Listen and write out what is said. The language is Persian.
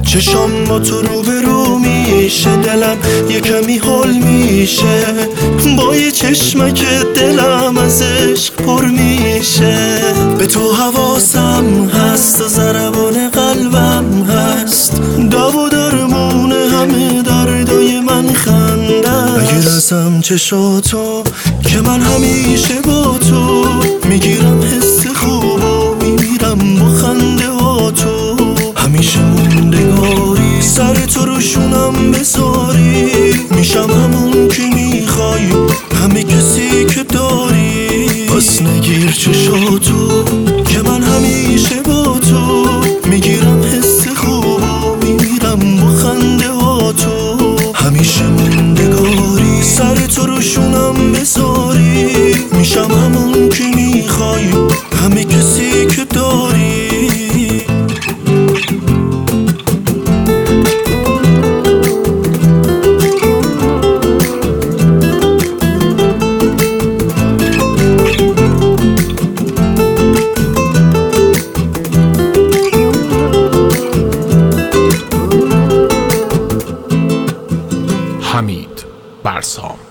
چشام با تو روبرو میشه، دلم یه کمی هول میشه، با یه چشمک دلم از عشق پر میشه. به تو حواسم هست و ضربان قلبم هست، دوا و درمون همه دردای من خنده. اگه رسم چشاتو که من همیشه با تو میگیرم حس خوب و میمیرم با خنده ها تو. همیشه موندگاری سر تو روشونم بذاری، میشم همون که میخوای، همه کسی که داری. پس نگیر چشاتو که من همیشه با تو میگیرم حس خوب و میمیرم با خنده ها تو. همیشه موندگاری سر تو روشونم بذاری، میشم همون که میخوای، همه کسی که داری. حمید برسام.